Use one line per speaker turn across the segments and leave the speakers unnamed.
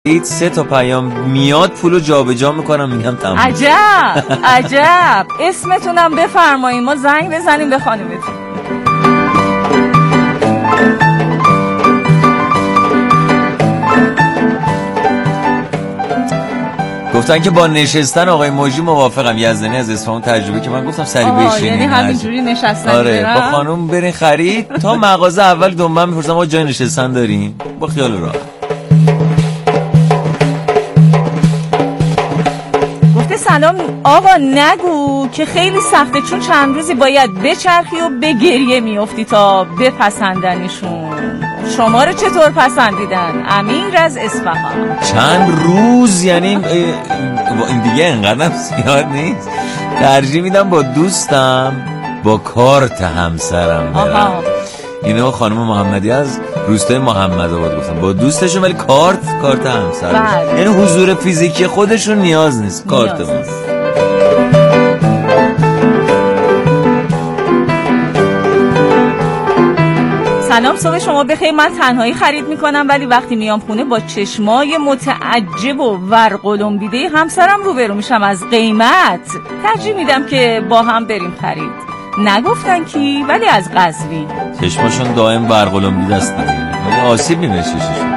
3 تا پیام میاد پولو جابجا میکنم میگم تمام.
عجب اسمتونم بفرمایید ما زنگ بزنیم به خانومتون.
گفتن که با نشستن آقای موجی موافقم. یزدانی از اصفهان تجربه که من گفتم سری بشینین.
یعنی همینجوری نشستن.
آره با خانم برین خرید تا مغازه اول دنبال میپرسم آقا جای نشستن دارین؟ با خیال راحت.
سلام آقا نگو که خیلی سخته چون چند روزی باید بچرخی و به گریه میافتی تا بپسندنشون. شما رو چطور پسندیدن؟ امیر از اصفهان.
چند روز یعنی این دیگه انقدرم زیاد نیست. ترجیح میدم با دوستم با کارت همسرم برم. اینو خانم محمدی از روستای محمدآباد گفتم با دوستشون ولی کارت همسرم. یعنی حضور فیزیکی خودشون نیاز نیست کارتمون.
سلام صبح شما بخیر. من تنهایی خرید میکنم ولی وقتی میام خونه با چشمای متعجب و ورقلمبیده همسرم روبرو میشم از قیمت. ترجیح میدم که با هم بریم خرید. نگفتن کی ولی از قزوین.
چشماشون دائم برقلمبیده است ولی آسیب میبینه چشمشون.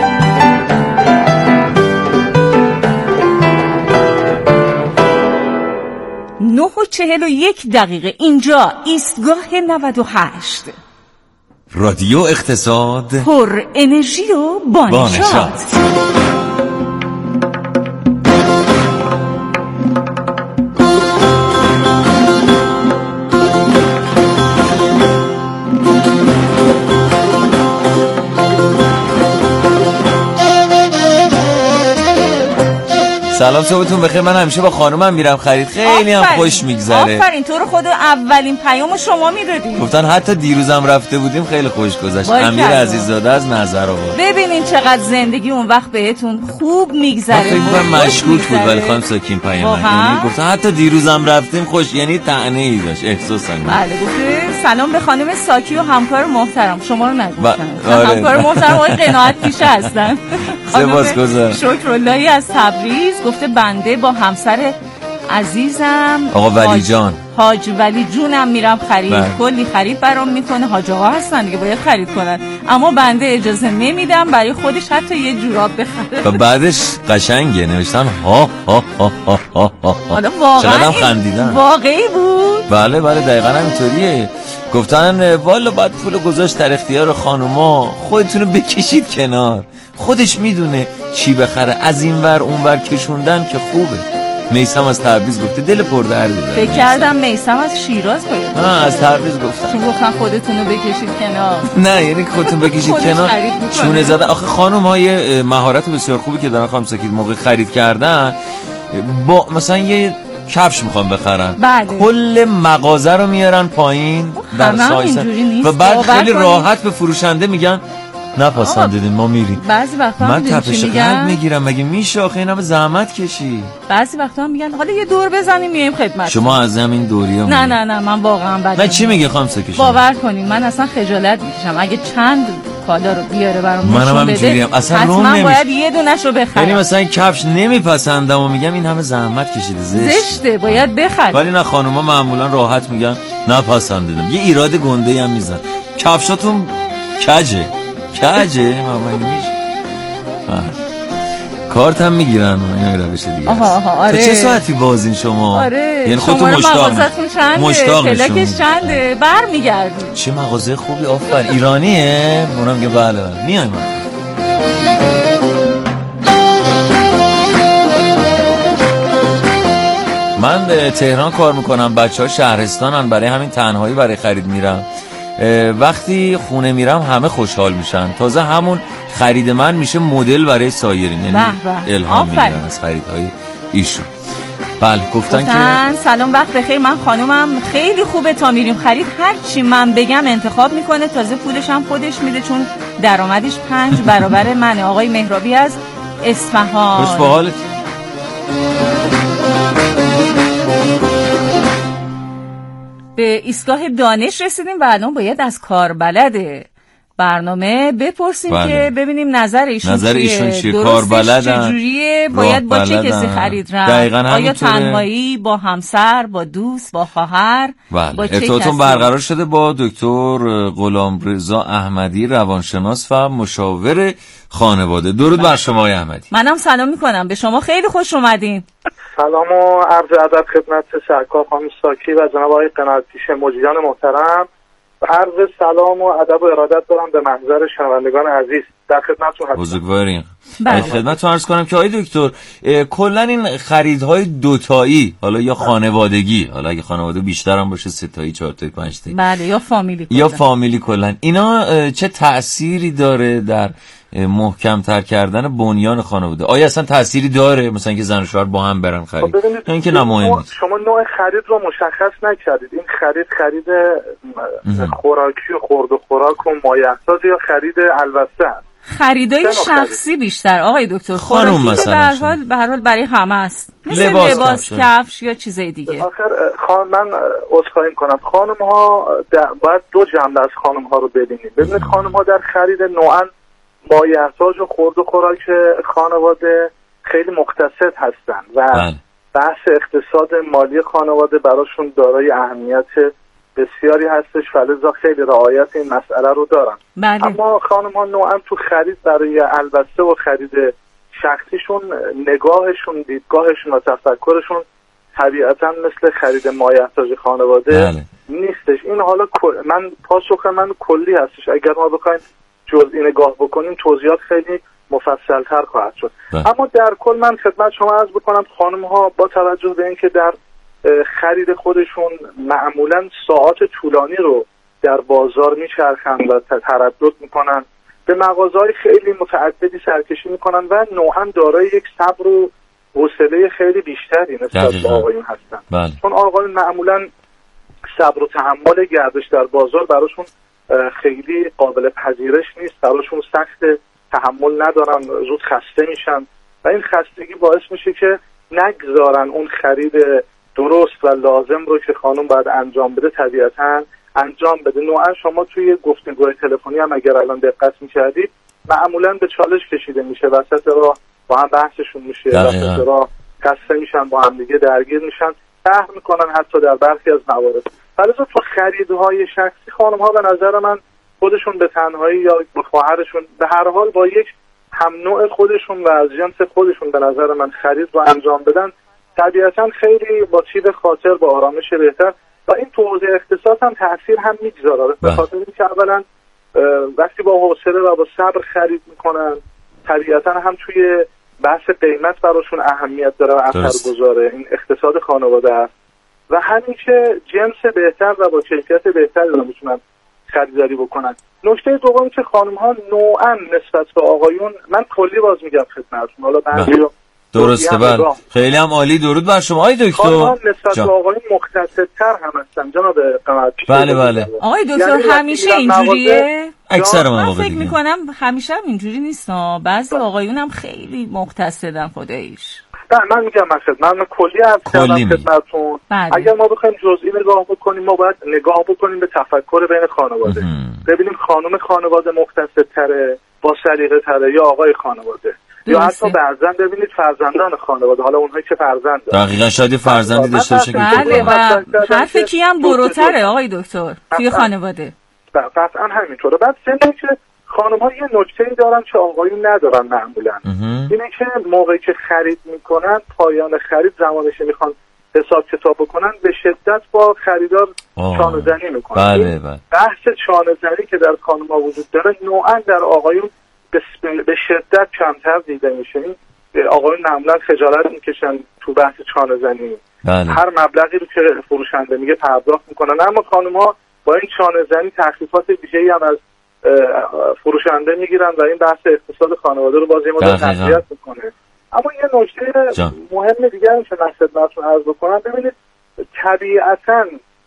نه و 41 دقیقه اینجا ایستگاه 98
رادیو اقتصاد
پر انرژی و بانشات.
سلام صبحتون بخیر. من همیشه با خانومم میرم خرید خیلی هم خوش میگذره.
آفرین تو رو خدا اولین پیام شما میدادیم.
گفتن حتی دیروزم رفته بودیم خیلی خوش گذشت. امیر عزیزاده از نظرآباد.
ببینین چقدر زندگی اون وقت بهتون خوب میگذره.
فکر کنم مشکوک بود ولی خانم ساکین پیام یعنی گفتن حتی دیروزم رفتیم خوش یعنی طعنه ای داشت احساسا.
بله گفته سلام به خانم ساکی و همکار محترم. شما رو نگفتن. همکار محترم آقای قناعت پیشه هستن.
سپاسگزارم.
شکراللهی از تبریز گفته بنده با همسر عزیزم
آقا ولی جان
حاج ولی جونم میرم خرید. کلی خرید برام میکنه. حاج آقا هستن دیگه باید خرید کنن اما بنده اجازه نمیدم برای خودش حتی یه جوراب بخره.
و بعدش قشنگه نوشتن ها ها ها ها ها ها.
حالا واقعا
خندیدن.
واقعی بود.
بله دقیقاً همینطوریه. گفتن والا باید پول گذاشت در اختیار خانوما خودتونو بکشید کنار. خودش میدونه چی بخره. از این ور اون ور کشوندن که خوبه. میثم از تبریز گفته دل پردردی داره.
فکر کردم میثم از شیراز باید.
از تبریز گفتم.
چون گفتن خودتونو بکشید کنار.
نه یعنی خودتون بکشید کنار. چونه زده. آخه خانم های مهارت بسیار خوبی که دارن خانم سکید موقع خرید کردن با مثلا یه کفش میخوام بخرن کل مغازه رو میارن پایین در سایز و بعد خیلی راحت به فروشنده میگن نپسندیدین ما میریم.
بعضی وقتا
من تپش قلب میگیرم مگه میشه آخه این همه زحمت کشی.
بعضی وقتا میگن حالا یه دور بزنیم میایم خدمت.
شما از همین دوریه
نه من واقعا بد.
نه چی میگه خانم سکش؟
باور کنین من اصلا خجالت میکشم اگه چند کالا رو بیاره برام
نشون بده
اصلا من باید یه دونه‌شو بخرم.
یعنی مثلا کفش نمیپسندم و میگم این همه زحمت کشیده
زشته باید بخرم.
ولی نه خانوما معمولا راحت میگن نپسندیدم. یه ایراد گنده هم میزن. کفشاتون کجه مامان میشه. کارت هم میگیرن این روش دیگه.
آره.
چه ساعتی بازین شما؟
آره.
یعنی خودتون مشتاق
پلاکش چنده؟ برمیگردی.
چه مغازه خوبی آفرین. ایرانیه؟ اونم میگه بله میایم. من تهران کار میکنم. بچه‌ها شهرستانن برای همین تنهایی برای خرید میرم. وقتی خونه میرم همه خوشحال میشن. تازه همون خرید من میشه مدل برای سایرین. یعنی الهام میگیرن از خریدهای ایشون. بله گفتن که
سلام وقت بخیر. من خانومم خیلی خوبه تا میریم خرید هر چی من بگم انتخاب میکنه. تازه پولش هم خودش میده چون درآمدش 5 برابر منه. آقای مهرابی از اصفهان.
خوش به حالت.
به ایستگاه دانش رسیدیم و الان باید از کاربلد برنامه بپرسیم که ببینیم نظر ایشون
چیه، کار بلدن،
چجوریه، باید با چه کسی خرید رفت، آیا تنهایی، با همسر، با دوست، با خواهر، با چه
ارتباطتون برقرار شده با دکتر غلامرضا احمدی، روانشناس و مشاور خانواده. درود بر شما آقای احمدی.
منم سلام میکنم به شما، خیلی خوش اومدین.
سلام و عرض ادب خدمت سرکار خانم ساکی و جناب آقای قناعت‌پیشه مجریان محترم. عرض سلام و ادب و ارادت دارم به محضر شنوندگان عزیز. در خدمتتون هستم.
بزرگوارین. خدمتتون عرض کنم که آقای دکتر کلا این خریدهای دوتایی، حالا یا خانوادگی، حالا اگه خانواده بیشتر هم باشه، 3 تایی، 4 تایی، 5 تایی،
بله، یا
فامیلی کلا، اینا چه تأثیری داره در محکم تر کردن بنیان خانواده؟ آیا اصلا تأثیری داره مثلا که زن و شوهر با هم برن خرید؟ این که نماینده
شما نوع خرید رو مشخص نکردید. این خرید خوراکی و خورد و خوراک و مایحتاج یا خرید البته است؟
خریدای شخصی بیشتر آقای دکتر.
خانم مثلا
به هر حال برای همه است، مثل لباس، کفش یا چیزای دیگه.
آخر من عذرخواهی می‌کنم، خانم‌ها باید دو جنبه از خانم‌ها رو ببینید. ببینید خانم‌ها در خرید نوعاً مایحتاج و خورد و خوراک خانواده خیلی مقتصد هستن و بحث اقتصاد مالی خانواده براشون دارای اهمیت بسیاری هستش، فلذا خیلی رعایت این مسئله رو دارن. اما خانم ها نوعا تو خرید برای البسه و خرید شخصیشون نگاهشون، دیدگاهشون و تفکرشون طبیعتا مثل خرید مایحتاج خانواده نیستش. این حالا پاسخ من کلی هستش. اگر ما بخوایم جزئی نگاه بکنیم توضیحات خیلی مفصل‌تر خواهد شد. اما در کل من خدمت شما عرض بکنم خانم ها با توجه به اینکه در خرید خودشون معمولاً ساعات طولانی رو در بازار میچرخن و تردد میکنن، به مغازه‌های خیلی متعددی سرکشی میکنن و نوعاً دارای یک صبر و حوصله خیلی بیشتری نسبت به آقایون هستن. چون آقایون معمولاً صبر و تحمل گردش در بازار براشون خیلی قابل پذیرش نیست، براشون سخت، تحمل ندارن، زود خسته میشن و این خستگی باعث میشه که نگذارن اون خرید درست و لازم رو که خانم باید انجام بده طبیعتاً انجام بده. نوعا شما توی گفتگوهای تلفنی هم اگر الان دقت میکردید معمولاً به چالش کشیده میشه، وسط راه با هم بحثشون میشه، وسط راه خسته میشن، با هم دیگه درگیر میشن، قهر میکنن حتی در برخی از موارد. ولی تو خریدهای شخصی خانم ها به نظر من خودشون به تنهایی یا با خواهرشون به هر حال با یک هم نوع خودشون و از جنس خودشون به نظر من خرید رو انجام بدن طبیعتا خیلی با طیب خاطر، با آرامش بهتر و این تو حوزه اقتصاد هم تأثیر هم میگذاره. به خاطر اینکه اولا وقتی با حوصله و با صبر خرید میکنن طبیعتا هم توی بحث قیمت براشون اهمیت داره و اثر گذاره. این اقتصاد خانواده است و همین که جنس بهتر و با کیفیت بهتری رو میتونن خریداری بکنن. نکته دوم که خانم ها نوعا نسبت به آقایون، من کلی باز میگم خدمتتون، حالا بعضیا
درسته خیلی هم عالی. درود بر شما آقای دکتر.
خانم ها نسبت به آقایون مقتصدتر هم هستن جناب قناعت‌پیشه.
بله
آقای دکتر همیشه اینجوریه؟
اکثر من
فکر میکنم همیشه هم اینجوری نیست، بعضی آقایون هم خیلی مقتصدن خداییش.
من میگم من کلی از خدمتتون. اگر ما بخوایم جزئی نگاه بکنیم ما باید نگاه بکنیم به تفکر بین خانواده، ببینیم خانم خانواده مقتصدتره، با سلیقه تره یا آقای خانواده، یا حتی بعضن ببینید فرزندان خانواده، حالا اونهایی که فرزند دارن
دقیقاً شاید فرزندی داشته باشه که
هر فکی هم بروتره آقای دکتر توی خانواده.
قطعا همینطوره. بعد ضمن که خانم‌ها یه نکته‌ای دارن که آقایون ندارن معمولاً، اینه که موقعی که خرید میکنن پایان خرید زمانش میخوان حساب کتاب بکنن به شدت با خریدار چانه‌زنی میکنن. بحث چانه‌زنی که در خانم‌ها وجود داره نوعاً در آقایون به شدت کمتر دیده میشه. آقایون معمولاً خجالت میکشن تو بحث چانه‌زنی، هر مبلغی رو که فروشنده میگه پرداخت میکنن، اما خانم‌ها با این چانه‌زنی تخفیفات ویژه‌ای هم از فروشنده میگیرن و این بحث اقتصاد خانواده رو باز یه مدت تقویت میکنه. اما یه نکته مهم دیگه هم که من خدمتتون عرض بکنم، ببینید طبیعتاً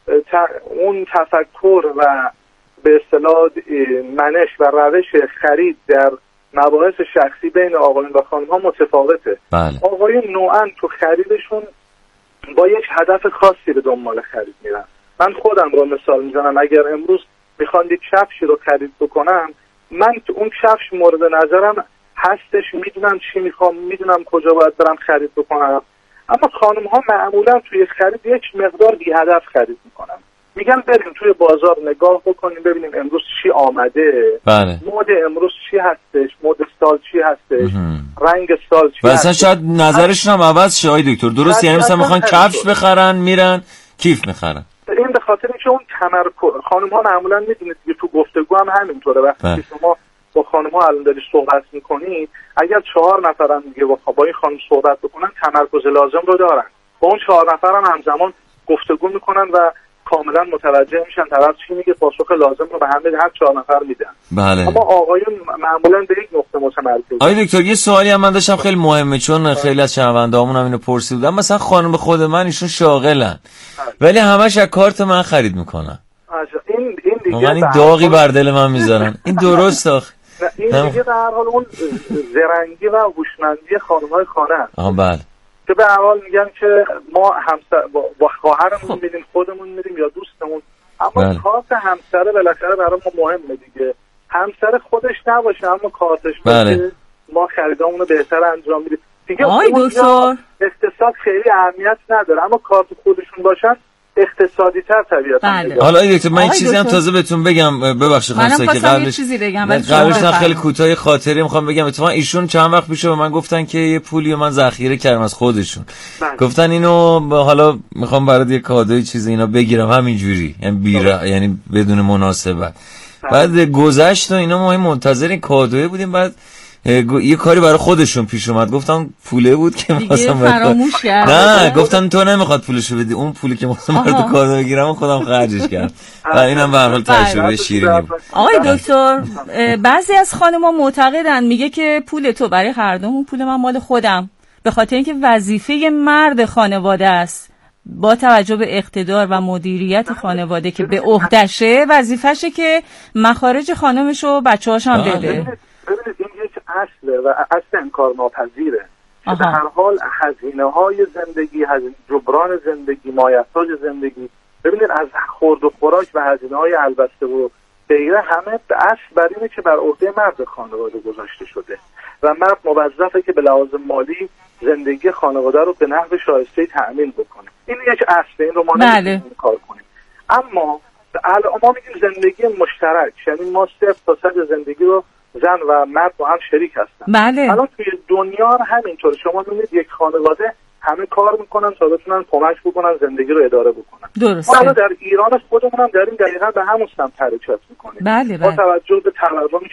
اون تفکر و به اصطلاح منش و روش خرید در مباحث شخصی بین آقایون و خانم‌ها متفاوته. آقایون نوعاً تو خریدشون با یک هدف خاصی به دنبال خرید میرن. من خودم رو مثال میزنم، اگر امروز میخوان یک کفشی رو خرید بکنم من تو اون کفش مورد نظرم هستش، میدونم چی میخوام، میدونم کجا باید برم خرید بکنم. اما خانم ها معمولا توی خرید یک مقدار بی هدف خرید میکنن. میگن بریم توی بازار نگاه بکنیم ببینیم امروز چی آمده،
بله.
مد امروز چی هستش، مد سال چی هستش، رنگ سال چی
و
هستش.
اصلا شاید نظرشون هم عوض شه آقای دکتر، درست؟ یعنی مثلا میخوان کفش بخرن میرن کیف میخرن.
این به خاطر اینکه اون تمرکز خانم ها معمولا میدونید دیگه تو گفتگو هم همینطوره. وقتی شما با خانم ها الان داری صحبت میکنید، اگر 4 نفرن دیگه با این خانم صحبت بکنن تمرکز لازم رو دارن، با اون 4 نفر هم همزمان گفتگو میکنن و کاملا متوجه میشن طرف چی میگه، پاسخ لازم رو به هر 4 نفر میدن.
بله.
اما آقایون معمولا به یک نقطه متمرکزن.
آقای دکتر یه سوالی هم من داشتم خیلی مهمه، چون خیلی از شنوندهامون هم اینو پرسیدن. مثلا خانم خود من ایشون شاغلن ولی همش از کارت من خرید میکنن.
این دیگه
این داغی بر دل من میذارن. این درست آخه؟
این دیگه به هر حال اون زرنگی و هوشمندی خانم‌های خانه است.
بله.
که به هر حال میگن که ما همسر با خواهرمون میریم، خودمون میریم یا دوستمون، اما کارت همسر بالاخره برای ما مهمه دیگه. همسر خودش نباشه اما کارتش باشه، ما خریدامون رو بهتر انجام میدیم دیگه.
دکتر
اقتصاد خیلی اهمیت نداره، اما کارت خودشون باشن اقتصادی تر طبیعتا.
حالا دکتر من این چیزی هم تازه بهتون بگم، ببخشید خانم که قبلش خیلی کوتاه خاطری میخوام بگم. اتفاقا ایشون چند وقت پیش به من گفتن که یه پولی من ذخیره کردم از خودشون. گفتن اینو حالا میخوام برات یه کادوی چیزی اینا بگیرم همینجوری، یعنی بدون مناسبت. بعد گذشت و اینا ما منتظر کادوی بودیم، بعد یه کاری برای خودشون پیش اومد، گفتم پوله بود که
مثلا فراموش کرد.
نه گفتن تو نمیخواد پولشو بدی، اون پولی که مثلا برای تو کادو بگیرم خودم خرجش کردم. و اینم به هر حال تجربه شیرینی بود.
آقای دکتر بعضی از خانم‌ها معتقدن میگه که پول تو برای هر دومون، پول من مال خودم، به خاطر اینکه وظیفه مرد خانواده است. با توجه به اقتدار و مدیریت خانواده که به عهده‌شه، وظیفه‌شه که مخارج خانمش و بچه‌هاش هم بده.
ببینید این یک اصله و اصل انکار ناپذیره که به هر حال هزینه‌های زندگی، جبران زندگی، مایحتاج زندگی، ببینید از خورد و خوراک و هزینه‌های البسته و غیره همه به اصل بر اینه که بر عهده مرد خانواده گذاشته شده و مرد موظفه که به لحاظ مالی زندگی خانواده رو به نحو شایسته تأمین بکنه. این یک اصله، این رو ما نمی‌تونیم کار کنیم. اما ما میگیم زندگی مشترک، یعنی ما 0 تا 100 زندگی رو زن و مرد با هم شریک هستن.
بله.
الان توی دنیا همینطور، شما میبینید یک خانواده همه کار میکنن تا بتونن کمک بکنن زندگی رو اداره بکنن.
درسته.
ما الان در ایران خودمون هم داریم دقیقاً به همون سمت حرکت میکنیم.
بله.
با توجه به تورمی